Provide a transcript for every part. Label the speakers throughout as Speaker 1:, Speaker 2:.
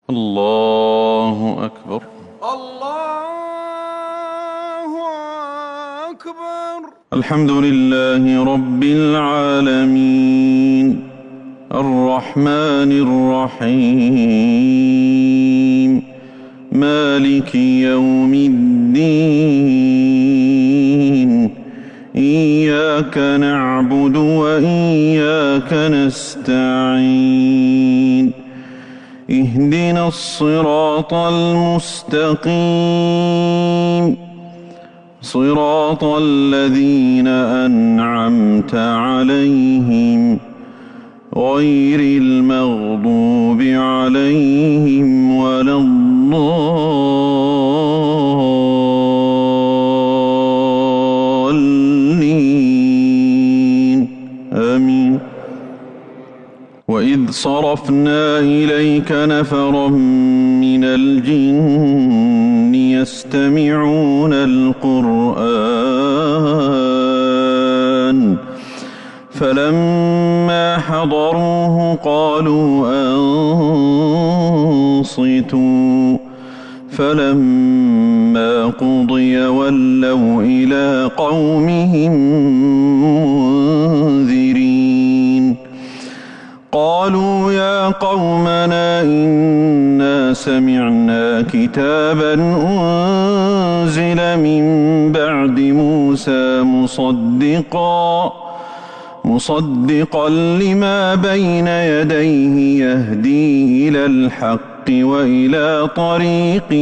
Speaker 1: الله أكبر.
Speaker 2: الله أكبر.
Speaker 1: الحمد لله رب العالمين الرحمن الرحيم مالك يوم الدين إياك نعبد وإياك نستعين اهدنا الصراط المستقيم صراط الذين أنعمت عليهم غير المغضوب عليهم ولا الضالين آمين. وإذ صرفنا إليك نفرا من الجن يستمعون القرآن فلما حضروه قالوا أنصتوا فلما قضي ولوا إلى قومهم منذرين قالوا يا قومنا إنا سمعنا كتابا أنزل من بعد موسى مصدقا لما بين يديه يهدي إلى الحق وإلى طريق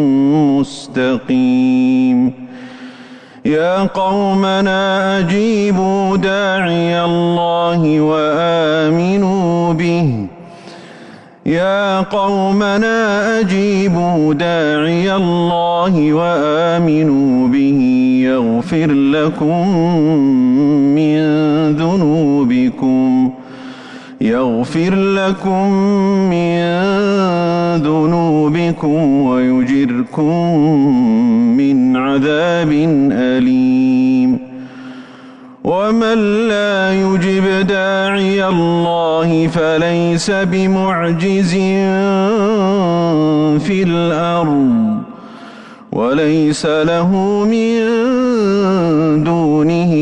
Speaker 1: مستقيم يا قومنا أجيبوا داعي الله وآمنوا به يا قومنا أجيبوا داعي الله وآمنوا به يغفر لكم من ذنوبكم ويجركم من عذاب أليم ومن لا يجب داعي الله فليس بمعجز في الأرض وليس له من دونه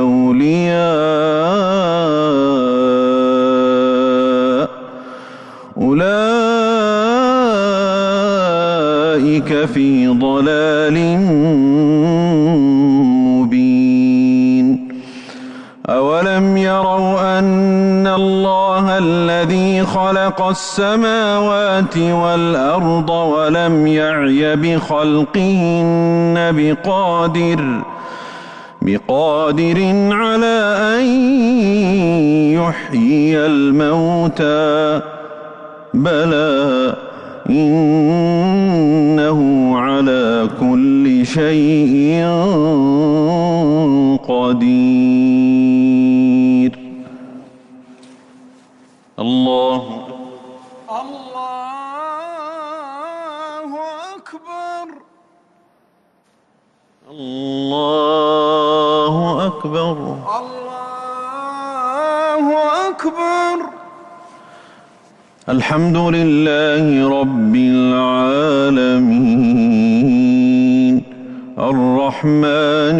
Speaker 1: أولياء أولئك في ضلال مبين أولم يروا أن الله الذي خلق السماوات والأرض ولم يعي بخلقهن بقادر على أن يحيي الموتى بلى إنه على كل شيء قدير. الله
Speaker 2: أكبر.
Speaker 1: الله أكبر.
Speaker 2: الله أكبر.
Speaker 1: الحمد لله رب العالمين الرحمن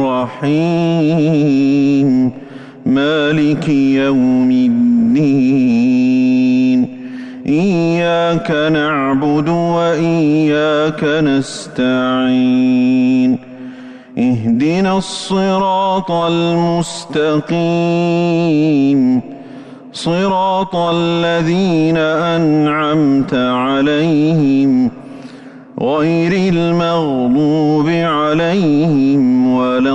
Speaker 1: الرحيم مالك يوم الدين إياك نعبد وإياك نستعين اهدنا الصراط المستقيم صراط الذين أنعمت عليهم غير المغضوب عليهم ولا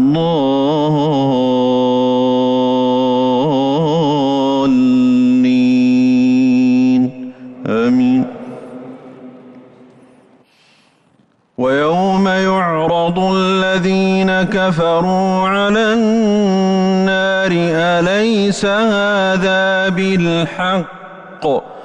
Speaker 1: الضالين آمين. ويوم يعرض الذين كفروا على النار أليس هذا بالحق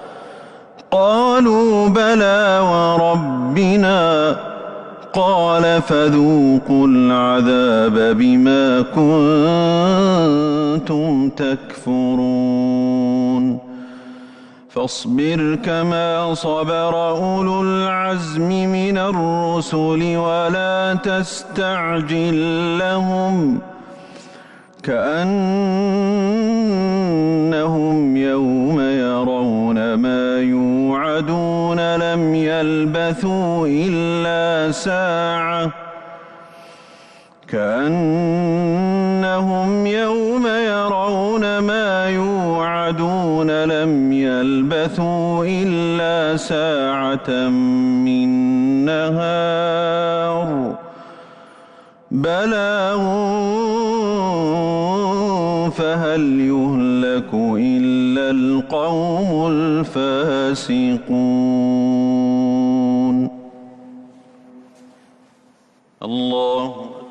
Speaker 1: قالوا بلى وربنا قال فذوقوا العذاب بما كنتم تكفرون فاصبر كما صبر أولو العزم من الرسل ولا تستعجل لهم كأنهم يوم يرون ما يوعدون لم يلبثوا إلا ساعة كأنهم يوم يرون ما يوعدون لم يلبثوا إلا ساعة من نهار بلاغ فهل يهلك إلا القوم الفاسقون. الله